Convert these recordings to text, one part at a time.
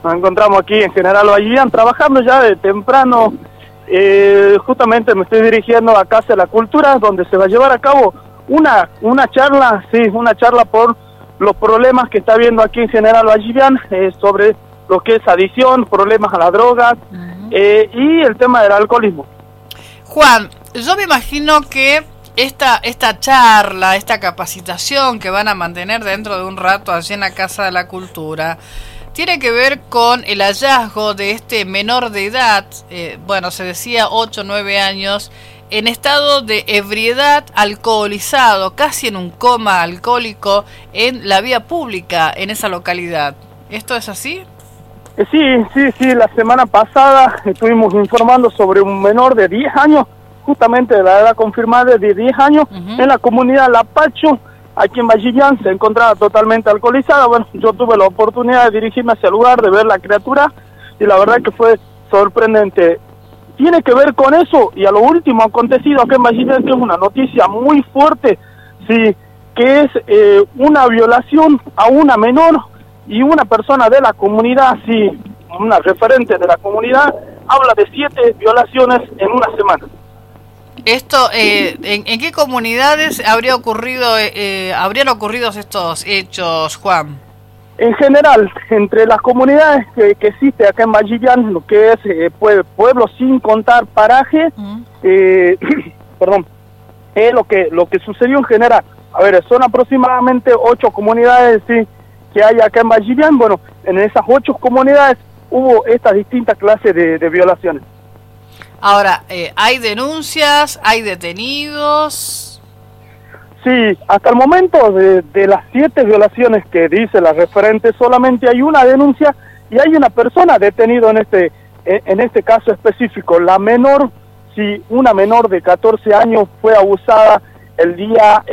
nos encontramos aquí en General Vallivian trabajando ya de temprano. Justamente me estoy dirigiendo a Casa de la Cultura, donde se va a llevar a cabo una charla, una charla por los problemas que está habiendo aquí en General Vallivian, sobre lo que es adicción, problemas a la droga, y el tema del alcoholismo. Juan, yo me imagino que esta charla, esta capacitación que van a mantener dentro de un rato allí en la Casa de la Cultura, tiene que ver con el hallazgo de este menor de edad, se decía 8 o 9 años, en estado de ebriedad, alcoholizado, casi en un coma alcohólico, en la vía pública en esa localidad. ¿Esto es así? Sí, la semana pasada estuvimos informando sobre un menor de 10 años, justamente de la edad confirmada de 10 años, en la comunidad Lapacho, aquí en Vallivian. Se encontraba totalmente alcoholizada. Bueno, yo tuve la oportunidad de dirigirme hacia el lugar, de ver la criatura, y la verdad que fue sorprendente. Tiene que ver con eso, y a lo último acontecido aquí en Vallivian, que es una noticia muy fuerte, sí, que es una violación a una menor, y una persona de la comunidad, sí, una referente de la comunidad, habla de 7 violaciones en una semana. Esto, ¿en qué comunidades habrían ocurrido estos hechos, Juan? En general, entre las comunidades que existe acá en Vallivian, lo que es pueblo sin contar paraje, perdón, es lo que sucedió en general. A ver, son aproximadamente 8 comunidades, sí, que hay acá en Vallivian. Bueno, en esas 8 comunidades hubo estas distintas clases de violaciones. Ahora, ¿hay denuncias? ¿Hay detenidos? Sí, hasta el momento de las 7 violaciones que dice la referente, solamente hay una denuncia y hay una persona detenida en este caso específico. La menor, sí, una menor de 14 años fue abusada el día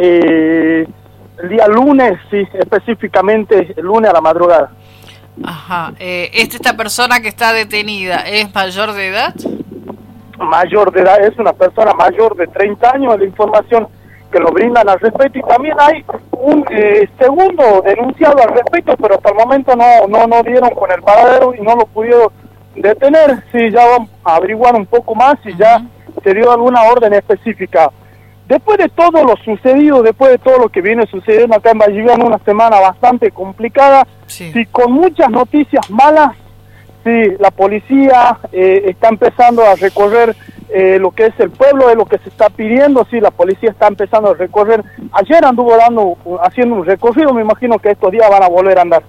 lunes, sí, específicamente el lunes a la madrugada. Ajá. ¿Esta persona que está detenida es mayor de edad? Mayor de edad, es una persona mayor de 30 años, la información que lo brindan al respecto, y también hay un segundo denunciado al respecto, pero hasta el momento no dieron con el paradero y no lo pudieron detener. Sí, ya vamos a averiguar un poco más y ya se dio alguna orden específica. Después de todo lo sucedido, después de todo lo que viene sucediendo acá en Vallivian, una semana bastante complicada, sí, con muchas noticias malas. Sí, la policía está empezando a recorrer lo que es el pueblo, es lo que se está pidiendo. Sí, la policía está empezando a recorrer. Ayer anduvo haciendo un recorrido, me imagino que estos días van a volver a andar.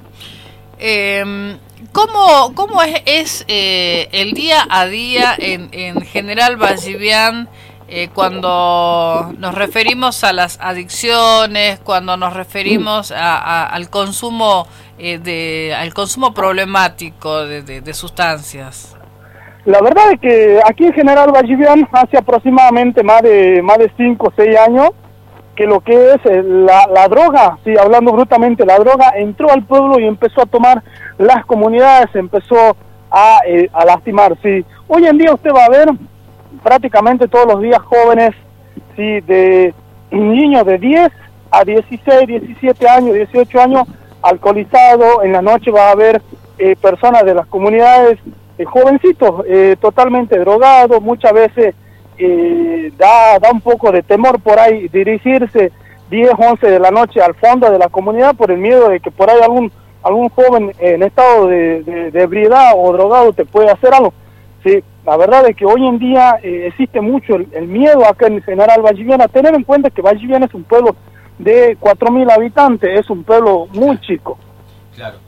¿Cómo es el día a día en General Vallivian cuando nos referimos a las adicciones, cuando nos referimos al consumo al consumo problemático de sustancias? La verdad es que aquí en General Vallivian hace aproximadamente más de 5 o 6 años que lo que es la droga, sí, hablando brutamente, la droga entró al pueblo y empezó a tomar las comunidades, empezó a lastimar. Sí. Hoy en día usted va a ver prácticamente todos los días jóvenes, sí, de niños de 10 a 16, 17 años, 18 años, alcoholizados. En la noche va a haber personas de las comunidades, jovencitos, totalmente drogados. Muchas veces da un poco de temor por ahí dirigirse 10, 11 de la noche al fondo de la comunidad por el miedo de que por ahí algún joven en estado de ebriedad o drogado te puede hacer algo. Sí, la verdad es que hoy en día existe mucho el miedo acá en General Vallivian, a tener en cuenta que Vallivian es un pueblo de 4.000 habitantes, es un pueblo muy chico. Claro.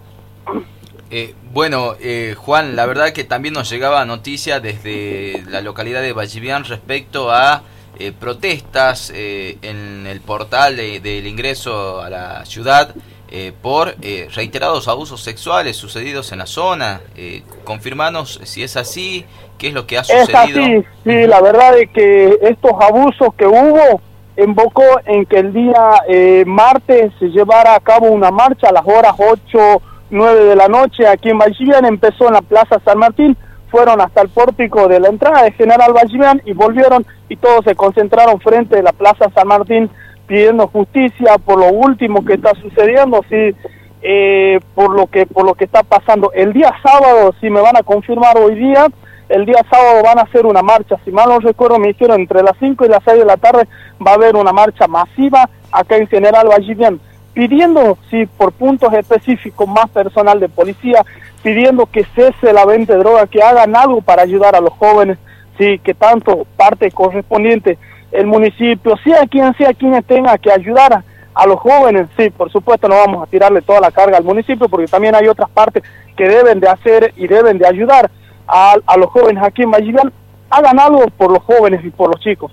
Juan, la verdad que también nos llegaba noticia desde la localidad de Vallivian respecto a protestas en el portal del ingreso a la ciudad por reiterados abusos sexuales sucedidos en la zona. Confirmanos si es así, qué es lo que ha sucedido. Es así, sí, la verdad es que estos abusos que hubo invocó en que el día martes se llevara a cabo una marcha a las horas 8, 9 de la noche aquí en Vallivian. Empezó en la Plaza San Martín, fueron hasta el pórtico de la entrada de General Vallivian y volvieron, y todos se concentraron frente de la Plaza San Martín pidiendo justicia por lo último que está sucediendo. Sí, por lo que está pasando. El día sábado, si me van a confirmar hoy día, el día sábado van a hacer una marcha, si mal no recuerdo me dijeron entre las 5 y las 6 de la tarde va a haber una marcha masiva acá en General Vallivian, pidiendo, sí, por puntos específicos, más personal de policía, pidiendo que cese la venta de droga, que hagan algo para ayudar a los jóvenes, sí, que tanto parte correspondiente, el municipio, sea quien tenga que ayudar a los jóvenes, sí, por supuesto no vamos a tirarle toda la carga al municipio, porque también hay otras partes que deben de hacer y deben de ayudar a los jóvenes aquí en Vallivian, hagan algo por los jóvenes y por los chicos.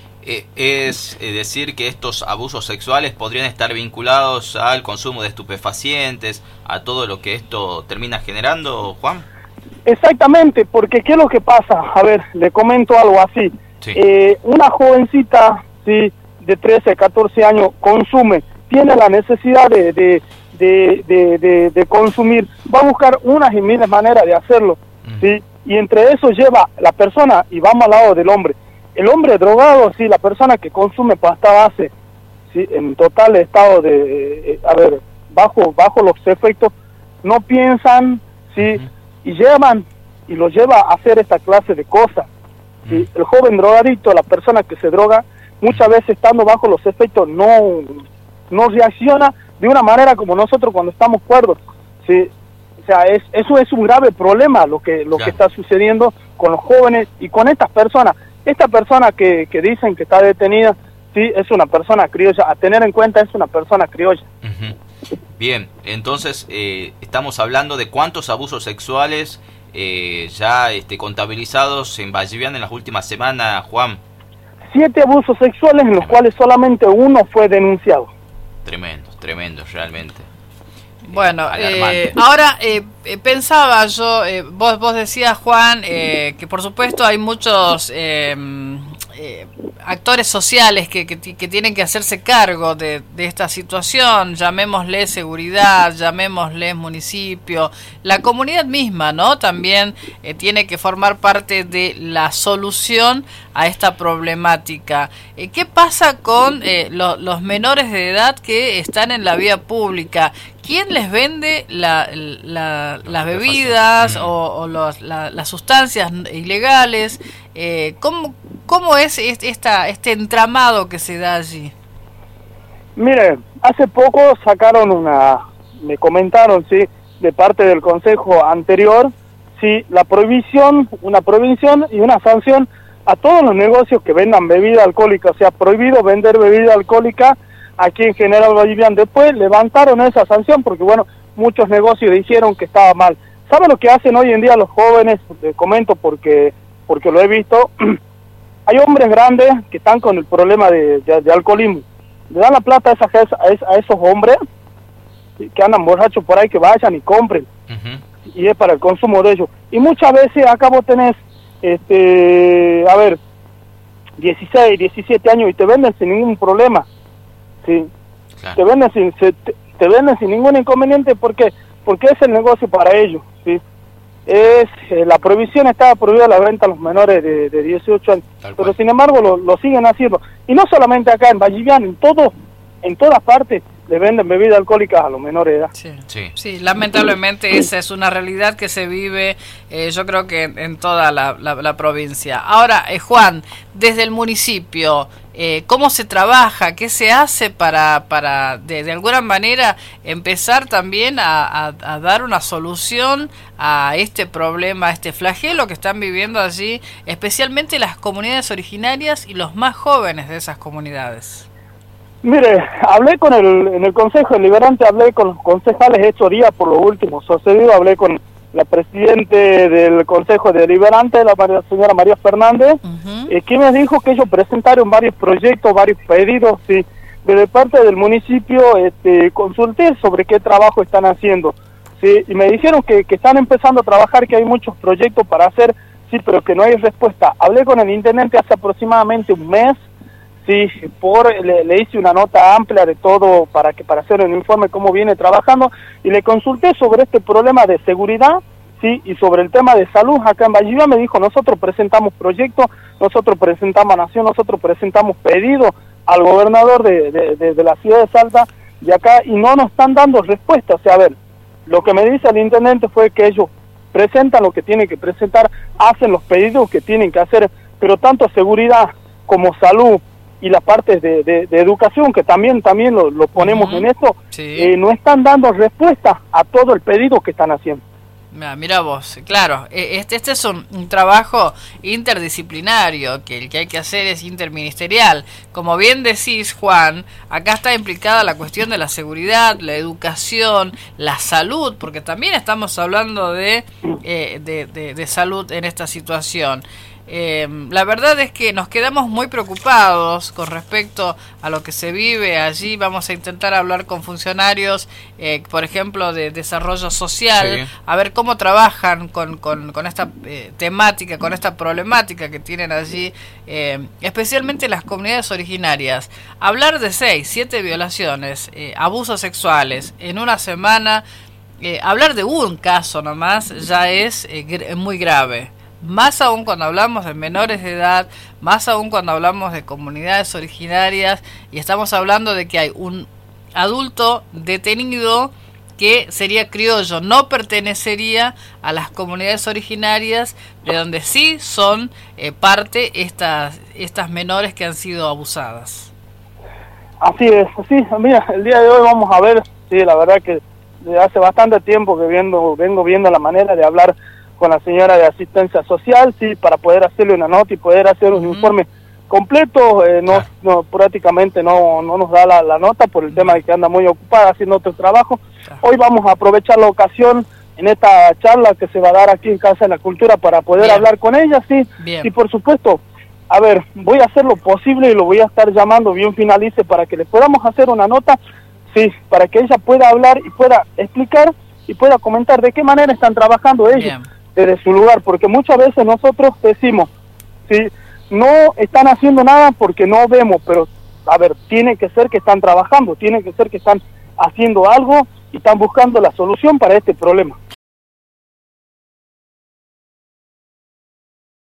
Es decir que estos abusos sexuales podrían estar vinculados al consumo de estupefacientes, a todo lo que esto termina generando, Juan. Exactamente, porque ¿qué es lo que pasa? A ver, le comento algo así. Sí. Una jovencita, sí, de 13, 14 años consume, tiene la necesidad de consumir, va a buscar unas y miles maneras de hacerlo, ¿sí? Y entre eso lleva la persona, y vamos al lado del hombre, el hombre drogado, sí, la persona que consume pasta base, sí, en total estado de, bajo los efectos, no piensan, sí, y lo lleva a hacer esta clase de cosas, ¿sí? El joven drogadicto, la persona que se droga, muchas veces estando bajo los efectos no reacciona de una manera como nosotros cuando estamos cuerdos, ¿sí? O sea, eso es un grave problema lo que está sucediendo con los jóvenes y con estas personas. Esta persona que dicen que está detenida, sí, es una persona criolla, a tener en cuenta es una persona criolla. Bien, entonces estamos hablando de cuántos abusos sexuales ya contabilizados en Vallivian en las últimas semanas, Juan. 7 abusos sexuales en los cuales solamente uno fue denunciado. Tremendo, realmente. Bueno, ahora pensaba yo, vos decías, Juan, que por supuesto hay muchos actores sociales que tienen que hacerse cargo de esta situación, llamémosle seguridad, llamémosle municipio, la comunidad misma, ¿no? También tiene que formar parte de la solución a esta problemática. ¿Qué pasa con los menores de edad que están en la vía pública? ¿Quién les vende las bebidas o las sustancias ilegales? ¿Cómo es este entramado que se da allí? Mire, hace poco me comentaron, sí, de parte del consejo anterior, sí, una prohibición y una sanción a todos los negocios que vendan bebida alcohólica, o sea, prohibido vender bebida alcohólica aquí en General Vallivian. Después levantaron esa sanción porque, bueno, muchos negocios dijeron que estaba mal. ¿Sabe lo que hacen hoy en día los jóvenes? Les comento porque lo he visto. Hay hombres grandes que están con el problema de alcoholismo. Le dan la plata a esos hombres que andan borrachos por ahí, que vayan y compren. Y es para el consumo de ellos. Y muchas veces acá vos tenés 16, 17 años y te venden sin ningún problema. Sí. Claro. Te venden sin ningún inconveniente porque es el negocio para ellos, ¿sí? La prohibición estaba prohibida la venta a los menores de 18 años, pero sin embargo lo siguen haciendo. Y no solamente acá en Vallivian, en todas partes le venden bebidas alcohólicas a los menores de edad. Sí, lamentablemente esa es una realidad que se vive, yo creo que en toda la provincia. Ahora, Juan, desde el municipio, ¿cómo se trabaja? ¿Qué se hace para de alguna manera empezar también a dar una solución a este problema, a este flagelo que están viviendo allí, especialmente las comunidades originarias y los más jóvenes de esas comunidades? Mire, hablé en el Consejo Deliberante, hablé con los concejales estos días por lo último sucedido, hablé con la presidente del Consejo Deliberante, la señora María Fernández, que me dijo que ellos presentaron varios proyectos, varios pedidos, sí, desde parte del municipio, consulté sobre qué trabajo están haciendo, sí, y me dijeron que están empezando a trabajar, que hay muchos proyectos para hacer, sí, pero que no hay respuesta. Hablé con el intendente hace aproximadamente un mes. Sí, le hice una nota amplia de todo para hacer un informe cómo viene trabajando y le consulté sobre este problema de seguridad, sí, y sobre el tema de salud acá en Vallivian. Me dijo, nosotros presentamos proyectos, nosotros presentamos a Nación, nosotros presentamos pedidos al gobernador de la ciudad de Salta, de acá y no nos están dando respuesta. O sea, a ver, lo que me dice el intendente fue que ellos presentan lo que tienen que presentar, hacen los pedidos que tienen que hacer, pero tanto seguridad como salud y las partes de educación, que también lo ponemos en esto, no están dando respuesta a todo el pedido que están haciendo. Mira vos, claro, este es un trabajo interdisciplinario, que el que hay que hacer es interministerial. Como bien decís, Juan, acá está implicada la cuestión de la seguridad, la educación, la salud, porque también estamos hablando de salud en esta situación. La verdad es que nos quedamos muy preocupados con respecto a lo que se vive allí. Vamos a intentar hablar con funcionarios, por ejemplo, de desarrollo social, a ver cómo trabajan con esta temática, con esta problemática que tienen allí, especialmente las comunidades originarias. Hablar de 6, 7 violaciones, abusos sexuales en una semana, hablar de un caso nomás ya es muy grave. Más aún cuando hablamos de menores de edad, más aún cuando hablamos de comunidades originarias, y estamos hablando de que hay un adulto detenido que sería criollo, no pertenecería a las comunidades originarias, de donde sí son parte estas menores que han sido abusadas. Así es, sí, mira, el día de hoy vamos a ver, sí, la verdad que hace bastante tiempo que vengo viendo la manera de hablar con la señora de asistencia social, sí, para poder hacerle una nota y poder hacer un informe completo. Prácticamente no nos da la nota por el tema de que anda muy ocupada haciendo otro trabajo. Hoy vamos a aprovechar la ocasión en esta charla que se va a dar aquí en Casa de la Cultura para poder hablar con ella, sí. Y por supuesto, a ver, voy a hacer lo posible y lo voy a estar llamando bien finalice para que le podamos hacer una nota, sí, para que ella pueda hablar y pueda explicar y pueda comentar de qué manera están trabajando ellos desde su lugar, porque muchas veces nosotros decimos, sí, no están haciendo nada porque no vemos, pero a ver, tiene que ser que están trabajando, tiene que ser que están haciendo algo y están buscando la solución para este problema.